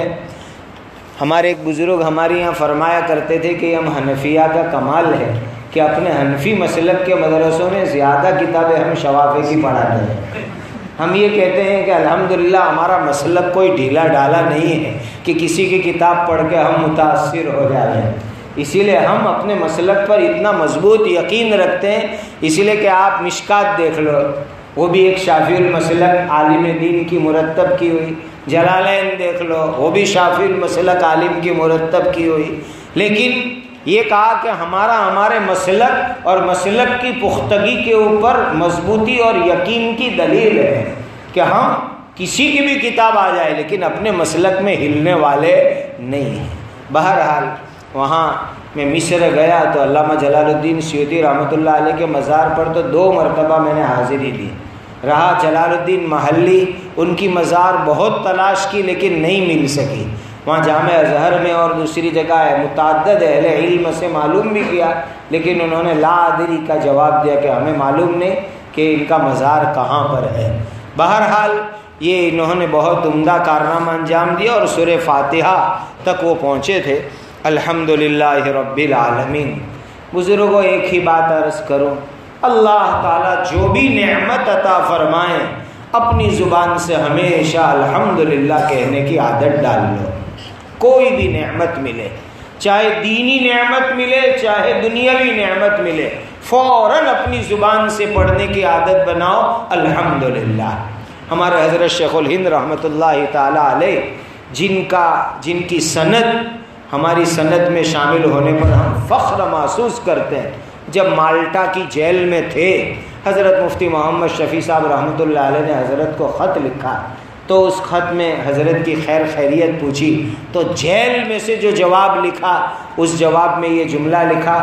ہمارے ایک بزرگ ہمارے یہاں فرمایا کرتے تھے کہ ہم حنفیہ کا کمال ہے کہ اپنے حنفی مسلک کے مدرسوں میں زیادہ کتابیں ہم شوافی کی پڑھاتے ہیں۔ ہم یہ کہتے ہیں کہ الحمدللہ ہمارا مسلک کوئی ڈھیلا ڈالا نہیں ہے کہ کسی کی کتاب پڑھ کے ہم متاثر ہو جائیں، اسی لیے ہم اپنے مسلک پر اتنا مضبوط یقین رکھتے ہیں، اسی لیے کہ آپ مشکات دیکھ لو، وہ بھی ایک شافعی المسلک عالم دین کی مرتب کی ہوئی، جلالین دیکھ لو وہ بھی شافعی المسلک عالم کی مرتب کی ہوئی، لیکن یہ کہا کہ ہمارا ہمارے مسلک اور مسلک کی پختگی کے اوپر مضبوطی اور یقین کی دلیل ہے کہ ہم کسی کی بھی کتاب آ جائے لیکن اپنے مسلک میں ہلنے والے نہیں ہیں۔ بہرحال وہاں میں مصر گیا تو علامہ جلال الدین سیوطی رحمۃ اللہ علیہ کے مزار پر تو دو مرتبہ میں نے حاضری دی، رہا جلال الدین محلی، ان کی مزار بہت تلاش کی لیکن نہیں مل سکی، وہاں جامع ازہر میں اور دوسری جگہ ہے، متعدد اہل علم سے معلوم بھی کیا لیکن انہوں نے لا ادری کا جواب دیا کہ ہمیں معلوم نہیں کہ ان کا مزار کہاں پر ہے۔ بہرحال یہ انہوں نے بہت عمدہ کارنامہ انجام دیا اور سورہ فاتحہ تک وہ پہنچے تھے۔ الحمدللہ رب العالمین۔ بزرگوں ایک ہی بات عرض کروں، اللہ تعالیٰ جو بھی نعمت عطا فرمائیں اپنی زبان سے ہمیشہ الحمدللہ کہنے کی عادت ڈال لو۔ کوئی بھی نعمت ملے، چاہے دینی نعمت ملے چاہے دنیاوی نعمت ملے، فوراً اپنی زبان سے پڑھنے کی عادت بناؤ الحمدللہ۔ ہمارے حضرت شیخ الہند رحمۃ اللہ تعالی علیہ، جن کا جن کی سند ہماری سند میں شامل ہونے پر ہم فخر محسوس کرتے ہیں، جب مالٹا کی جیل میں تھے حضرت مفتی محمد شفیع صاحب رحمۃ اللہ علیہ نے حضرت کو خط لکھا، تو اس خط میں حضرت کی خیر خیریت پوچھی، تو جیل میں سے جو جواب لکھا اس جواب میں یہ جملہ لکھا،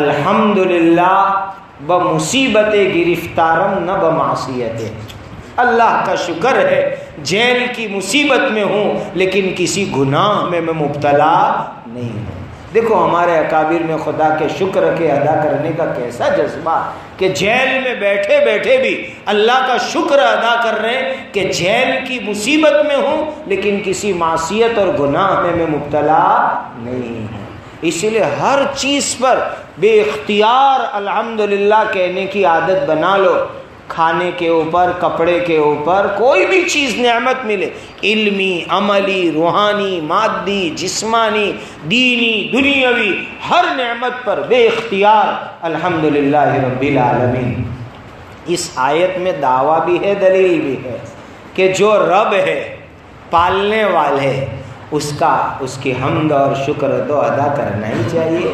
الحمدللہ بمصیبت گرفتارم نہ بمعصیت، اللہ کا شکر ہے جیل کی مصیبت میں ہوں لیکن کسی گناہ میں میں مبتلا نہیں ہوں۔ دیکھو ہمارے اکابر میں خدا کے شکر کے ادا کرنے کا کیسا جذبہ کہ جیل میں بیٹھے بیٹھے بھی اللہ کا شکر ادا کر رہے ہیں کہ جیل کی مصیبت میں ہوں لیکن کسی معصیت اور گناہ میں میں مبتلا نہیں ہوں۔ اسی لیے ہر چیز پر بے اختیار الحمدللہ کہنے کی عادت بنا لو، کھانے کے اوپر، کپڑے کے اوپر، کوئی بھی چیز نعمت ملے، علمی، عملی، روحانی، مادی، جسمانی، دینی، دنیاوی، ہر نعمت پر بے اختیار الحمدللہ رب العالمین۔ اس آیت میں دعویٰ بھی ہے، دلیل بھی ہے کہ جو رب ہے، پالنے والے، اس کا اس کی حمد اور شکر تو ادا کرنا ہی چاہیے۔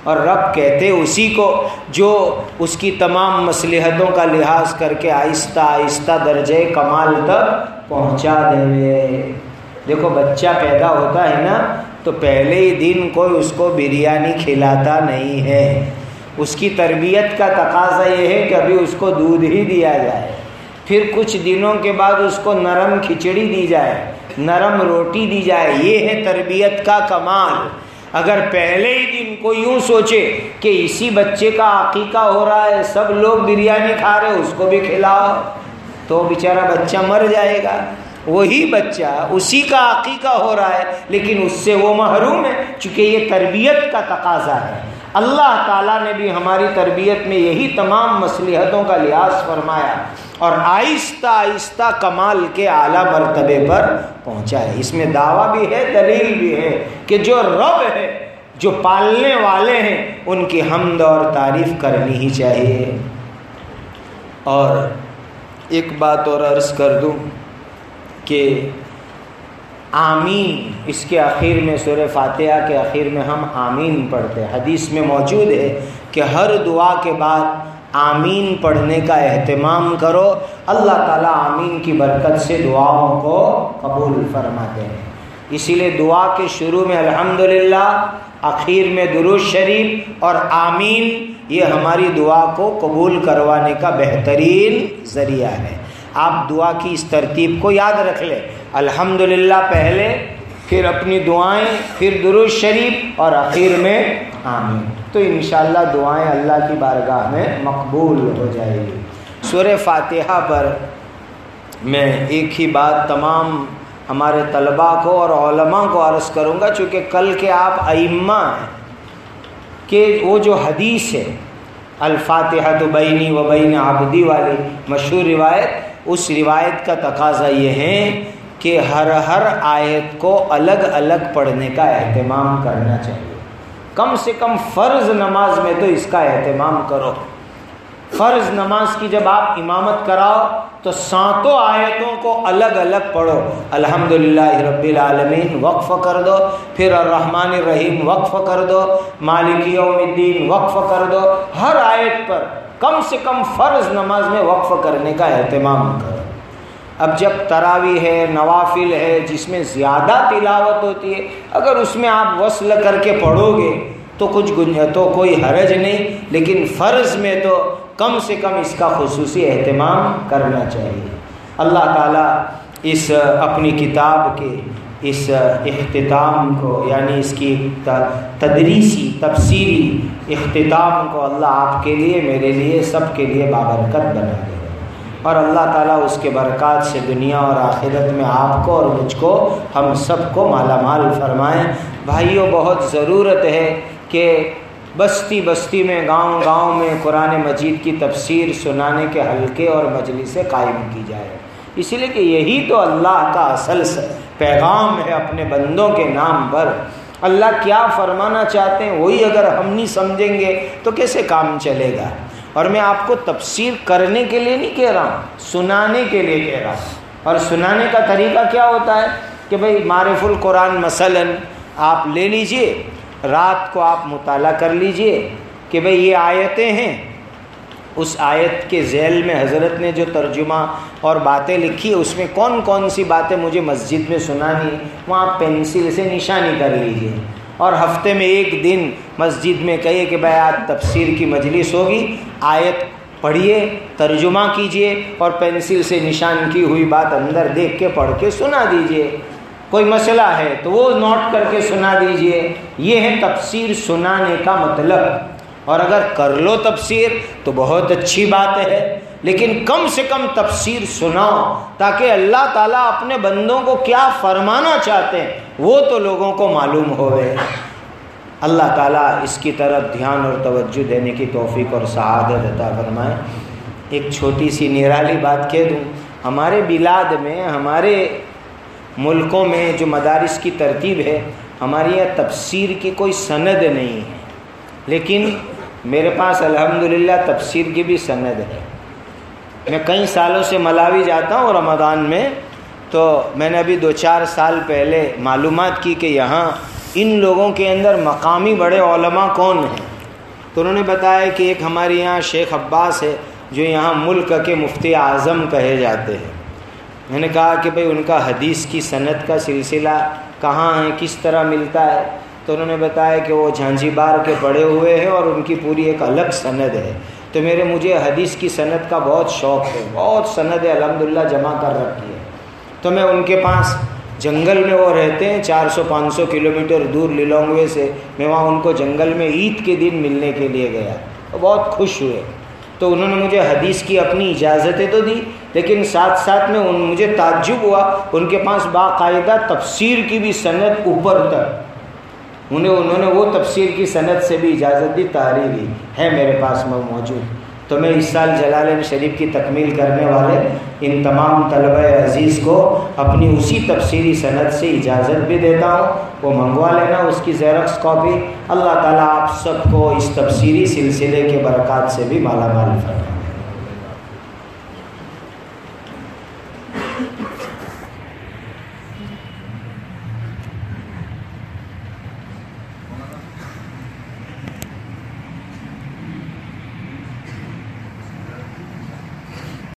اور رب کہتے اسی کو جو اس کی تمام مصلحتوں کا لحاظ کر کے آہستہ آہستہ درجے کمال تک پہنچا دے۔ دیکھو بچہ پیدا ہوتا ہے نا تو پہلے ہی دن کوئی اس کو بریانی کھلاتا نہیں ہے، اس کی تربیت کا تقاضا یہ ہے کہ ابھی اس کو دودھ ہی دیا جائے، پھر کچھ دنوں کے بعد اس کو نرم کھچڑی دی جائے، نرم روٹی دی جائے۔ یہ ہے تربیت کا کمال۔ اگر پہلے ہی دن کو یوں سوچے کہ اسی بچے کا عقیقہ ہو رہا ہے، سب لوگ بریانی کھا رہے اس کو بھی کھلاؤ، تو بیچارہ بچہ مر جائے گا۔ وہی بچہ اسی کا عقیقہ ہو رہا ہے لیکن اس سے وہ محروم ہے، چونکہ یہ تربیت کا تقاضا ہے۔ اللہ تعالیٰ نے بھی ہماری تربیت میں یہی تمام مصلحتوں کا لحاظ فرمایا اور آہستہ آہستہ کمال کے اعلیٰ مرتبے پر پہنچا ہے۔ اس میں دعویٰ بھی ہے، دلیل بھی ہے کہ جو رب ہے، جو پالنے والے ہیں، ان کی حمد اور تعریف کرنی ہی چاہیے۔ اور ایک بات اور عرض کر دوں کہ آمین، اس کے آخر میں سورہ فاتحہ کے آخر میں ہم آمین پڑھتے ہیں۔ حدیث میں موجود ہے کہ ہر دعا کے بعد آمین پڑھنے کا اہتمام کرو، اللہ تعالیٰ آمین کی برکت سے دعاؤں کو قبول فرماتے ہیں۔ اسی لیے دعا کے شروع میں الحمدللہ، آخر میں درود شریف اور آمین، یہ ہماری دعا کو قبول کروانے کا بہترین ذریعہ ہے۔ آپ دعا کی اس ترتیب کو یاد رکھ لیں، الحمدللہ پہلے، پھر اپنی دعائیں، پھر درود شریف اور آخر میں آمین، تو انشاءاللہ دعائیں اللہ کی بارگاہ میں مقبول ہو جائے گی۔ سورہ فاتحہ پر میں ایک ہی بات تمام ہمارے طلباء کو اور علماء کو عرض کروں گا، چونکہ کل کے آپ ائمہ ہیں، کہ وہ جو حدیث ہے الفاتحہ تو بینی و بین عبدی والی مشہور روایت، اس روایت کا تقاضا یہ ہے کہ ہر ہر آیت کو الگ الگ پڑھنے کا اہتمام کرنا چاہیے۔ کم سے کم فرض نماز میں تو اس کا اہتمام کرو۔ فرض نماز کی جب آپ امامت کراؤ تو ساتوں آیتوں کو الگ الگ پڑھو۔ الحمدللہ رب العالمین وقف کر دو، پھر الرحمن الرحیم وقف کر دو، مالک یوم الدین وقف کر دو۔ ہر آیت پر کم سے کم فرض نماز میں وقف کرنے کا اہتمام کرو۔ اب جب تراویح ہے، نوافل ہے، جس میں زیادہ تلاوت ہوتی ہے، اگر اس میں آپ وصل کر کے پڑھو گے تو کچھ گنجائش تو کوئی حرج نہیں، لیکن فرض میں تو کم سے کم اس کا خصوصی اہتمام کرنا چاہیے۔ اللہ تعالیٰ اس اپنی کتاب کے اس اختتام کو، یعنی اس کی تدریسی تفسیری اختتام کو اللہ آپ کے لیے، میرے لیے، سب کے لیے بابرکت بنا دے، اور اللہ تعالیٰ اس کے برکات سے دنیا اور آخرت میں آپ کو اور مجھ کو، ہم سب کو مالا مال فرمائیں۔ بھائیوں، بہت ضرورت ہے کہ بستی بستی میں، گاؤں گاؤں میں قرآن مجید کی تفسیر سنانے کے حلقے اور مجلسیں قائم کی جائے، اسی لیے کہ یہی تو اللہ کا اصل پیغام ہے اپنے بندوں کے نام پر۔ اللہ کیا فرمانا چاہتے ہیں وہی اگر ہم نہیں سمجھیں گے تو کیسے کام چلے گا؟ اور میں آپ کو تفسیر کرنے کے لیے نہیں کہہ رہا ہوں، سنانے کے لیے کہہ رہا ہوں۔ اور سنانے کا طریقہ کیا ہوتا ہے کہ بھئی معرف القرآن مثلاً آپ لے لیجئے، رات کو آپ مطالعہ کر لیجئے کہ بھئی یہ آیتیں ہیں، اس آیت کے ذیل میں حضرت نے جو ترجمہ اور باتیں لکھی اس میں کون کون سی باتیں مجھے مسجد میں سنانی، وہاں پینسل سے نشانی کر لیجئے، اور ہفتے میں ایک دن مسجد میں کہیے کہ بھائی آج تفسیر کی مجلس ہوگی، آیت پڑھیے، ترجمہ کیجئے اور پینسل سے نشان کی ہوئی بات اندر دیکھ کے پڑھ کے سنا دیجئے۔ کوئی مسئلہ ہے تو وہ نوٹ کر کے سنا دیجئے۔ یہ ہے تفسیر سنانے کا مطلب، اور اگر کر لو تفسیر تو بہت اچھی بات ہے، لیکن کم سے کم تفسیر سناؤ تاکہ اللہ تعالیٰ اپنے بندوں کو کیا فرمانا چاہتے ہیں وہ تو لوگوں کو معلوم ہوئے۔ اللہ تعالیٰ اس کی طرف دھیان اور توجہ دینے کی توفیق اور سعادت عطا فرمائے۔ ایک چھوٹی سی نرالی بات کہہ دوں، ہمارے بلاد میں، ہمارے ملکوں میں جو مدارس کی ترتیب ہے، ہمارے یہاں تفسیر کی کوئی سند نہیں ہے، لیکن میرے پاس الحمدللہ تفسیر کی بھی سند ہے۔ میں کئی سالوں سے ملاوی جاتا ہوں رمضان میں، تو میں نے ابھی دو چار سال پہلے معلومات کی کہ یہاں ان لوگوں کے اندر مقامی بڑے علماء کون ہیں، تو انہوں نے بتایا کہ ایک ہمارے یہاں شیخ عباس ہے جو یہاں ملک کے مفتی اعظم کہے جاتے ہیں. میں نے کہا کہ بھئی ان کا حدیث کی سند کا سلسلہ کہاں ہے، کس طرح ملتا ہے؟ تو انہوں نے بتایا کہ وہ جھانجھیبار کے پڑھے ہوئے ہیں اور ان کی پوری ایک الگ سند ہے. تو میرے مجھے حدیث کی سند کا بہت شوق ہے، بہت سند ہے الحمدللہ جمع کر رکھی ہے. تو میں ان کے پاس جنگل میں وہ رہتے ہیں چار سو پانچ سو کلو میٹر دور للونگوے سے، میں وہاں ان کو جنگل میں عید کے دن ملنے کے لیے گیا تو بہت خوش ہوئے. تو انہوں نے مجھے حدیث کی اپنی اجازتیں تو دی، لیکن ساتھ ساتھ میں ان مجھے تعجب ہوا ان کے پاس باقاعدہ تفسیر کی بھی سند اوپر تک، انہیں انہوں نے وہ تفسیر کی سند سے بھی اجازت دی، تحریری ہے میرے پاس میں موجود. تو میں اس سال جلالین شریف کی تکمیل کرنے والے ان تمام طلبہ عزیز کو اپنی اسی تفسیری سند سے اجازت بھی دیتا ہوں، وہ منگوا لینا اس کی زیرکس کاپی. اللہ تعالیٰ آپ سب کو اس تفسیری سلسلے کے برکات سے بھی مالا مال فرمائے.